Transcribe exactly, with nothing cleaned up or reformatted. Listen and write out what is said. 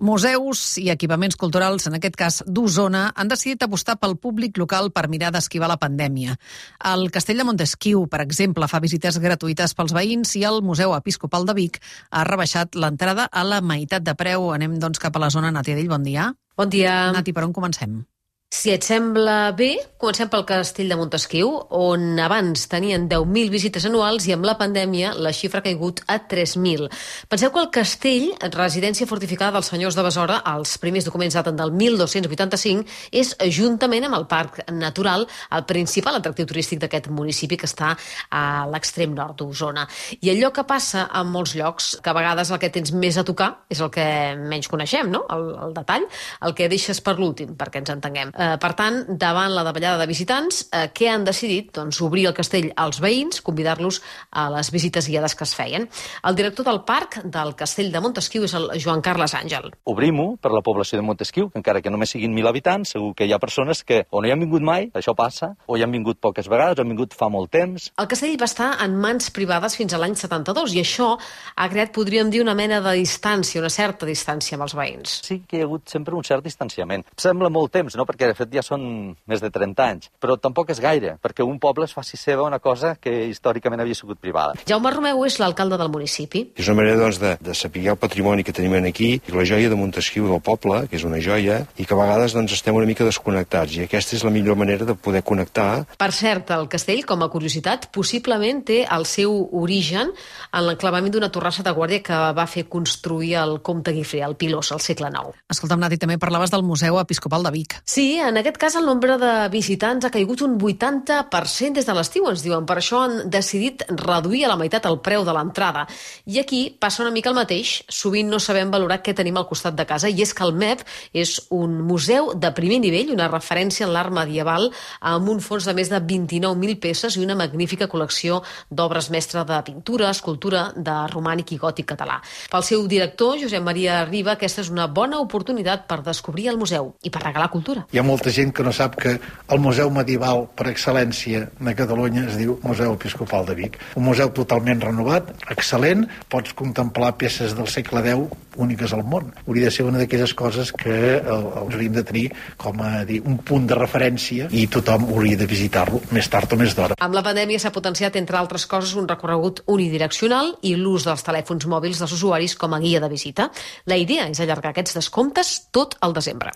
Museus i equipaments culturals, en aquest cas d'Osona, han decidit apostar pel públic local per mirar d'esquivar la pandèmia. El Castell de Montesquiu, per exemple, fa visites gratuïtes pels veïns i el Museu Episcopal de Vic ha rebaixat l'entrada a la meitat de preu. Anem, doncs, cap a la zona. Nati Adell, bon dia. Bon dia. Nati, per on comencem? Si et sembla bé, comencem pel Castell de Montesquiu, on abans tenien deu mil visites anuals i amb la pandèmia la xifra ha caigut a tres mil. Penseu que el castell, residència fortificada dels senyors de Besora, els primers documents daten del mil dos-cents vuitanta-cinc, és, juntament amb el Parc Natural, el principal atractiu turístic d'aquest municipi que està a l'extrem nord d'Osona. I allò que passa en molts llocs, que a vegades el que tens més a tocar és el que menys coneixem, no? El, el detall, el que deixes per l'últim, perquè ens entenguem. Eh, per tant, davant la davallada de visitants, eh, què han decidit? Doncs obrir el castell als veïns, convidar-los a les visites guiades que es feien. El director del parc del Castell de Montesquiu és el Joan Carles Àngel. Obrim-ho per la població de Montesquiu, encara que només siguin mil habitants, segur que hi ha persones que o no hi han vingut mai, això passa, o hi han vingut poques vegades, o han vingut fa molt temps. El castell va estar en mans privades fins a l'any setanta-dos i això ha creat, podríem dir, una mena de distància, una certa distància amb els veïns. Sí que hi ha hagut sempre un cert distanciament. Sembla molt temps, no?, perquè de fet ja són més de trenta anys, però tampoc és gaire, perquè un poble es faci seva una cosa que històricament havia sigut privada. Jaume Romeu és l'alcalde del municipi. És una manera, doncs, de, de saber el patrimoni que tenim aquí, i la joia de Montesquiu del poble, que és una joia, i que a vegades, doncs, estem una mica desconnectats, i aquesta és la millor manera de poder connectar. Per cert, el castell, com a curiositat, possiblement té el seu origen en l'enclavament d'una torrassa de guàrdia que va fer construir el comte Guifré, el Pilós, al segle nou. Escolta'm, Nati, també parlaves del Museu Episcopal de Vic. Sí, en aquest cas el nombre de visitants ha caigut un vuitanta per cent des de l'estiu, ens diuen. Per això han decidit reduir a la meitat el preu de l'entrada. I aquí passa una mica el mateix. Sovint no sabem valorar què tenim al costat de casa, i és que el M E P és un museu de primer nivell, una referència en l'art medieval, amb un fons de més de vint-i-nou mil peces i una magnífica col·lecció d'obres mestres de pintura, escultura, de romànic i gòtic català. Pel seu director, Josep Maria Riba, aquesta és una bona oportunitat per descobrir el museu i per regalar cultura. Hi ha molta gent que no sap que el museu medieval per excel·lència de Catalunya es diu Museu Episcopal de Vic. Un museu totalment renovat, excel·lent, pots contemplar peces del segle deu úniques al món. Hauria de ser una d'aquelles coses que hauríem de tenir com a dir, un punt de referència i tothom hauria de visitar-lo més tard o més d'hora. Amb la pandèmia s'ha potenciat, entre altres coses, un recorregut unidireccional i l'ús dels telèfons mòbils dels usuaris com a guia de visita. La idea és allargar aquests descomptes tot el desembre.